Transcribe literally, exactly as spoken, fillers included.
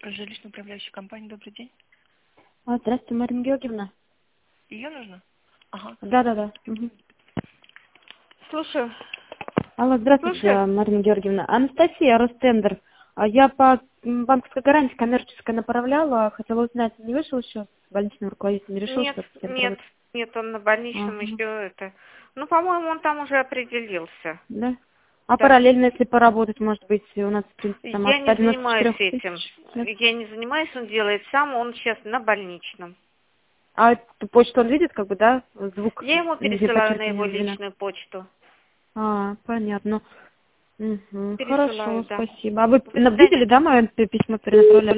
жилищно управляющая компания. Добрый день. А, здравствуйте, Марина Георгиевна. Ее нужно? Ага. Да-да-да. Угу. Слушаю. Алло, здравствуйте, Слушаю. Марина Георгиевна. Анастасия, Ростендер. А Я по м, банковской гарантии коммерческой направляла, хотела узнать, не вышел еще больничный руководитель, не решил, Нет, что с кем нет, работать? нет, он на больничном Ага. еще это. Ну, по-моему, он там уже определился. Да? А Да. параллельно, если поработать, может быть, у нас, в принципе, там от Я не ста девяноста занимаюсь четырёх этим. тысяч. Нет? Я не занимаюсь, он делает сам, он сейчас на больничном. А эту почту он видит, как бы, да? Звук, Я ему где пересылаю на его подчеркивание звена. личную почту. А, понятно. Угу. Пересылаю, Хорошо, да. спасибо. А вы До на- видели, свидания. да, мое письмо перенаправляли?